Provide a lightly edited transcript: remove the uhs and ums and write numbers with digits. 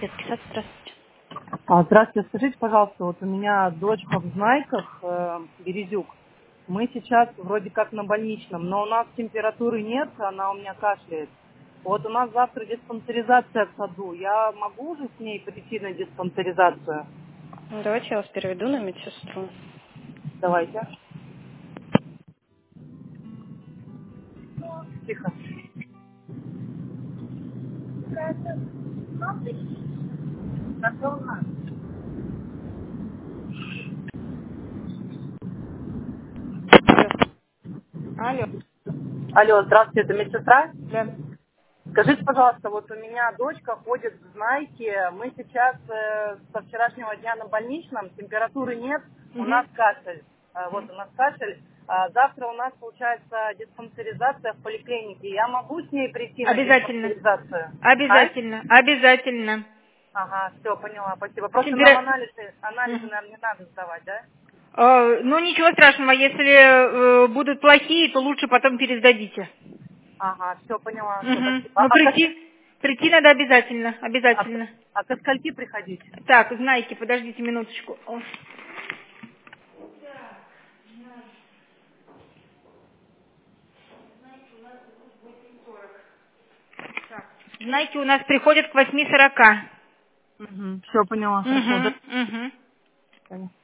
Детский сад, здравствуйте. Здравствуйте, скажите, пожалуйста, вот у меня дочка в Знайках, Березюк. Мы сейчас вроде как на больничном, но у нас температуры нет, она у меня кашляет. Вот у нас завтра диспансеризация в саду. Я могу уже с ней прийти на диспансеризацию? Ну, давайте я вас переведу на медсестру. Давайте. Тихо. Алло. Алло. Алло, здравствуйте, это медсестра? Да. Скажите, пожалуйста, вот у меня дочка ходит в Знайке, мы сейчас со вчерашнего дня на больничном, температуры нет, у нас кашель. Вот у нас кашель. Завтра у нас получается диспансеризация в поликлинике. Я могу с ней прийти на Обязательно. диспансеризацию? А? Обязательно. Обязательно. Ага, все, поняла, спасибо. Просто нам Темпера- анализы, Мгм. наверное, не надо сдавать, да? Ну, ничего страшного, если будут плохие, то лучше потом пересдадите. Ага, все, поняла, все, Мгм. спасибо. Но прийти надо обязательно. А, Обязательно. а ко скольки приходить? Так, знаете, подождите минуточку. Ой. Знаете, у нас приходят к 8:40. Все, поняла, хорошо. Угу. Да.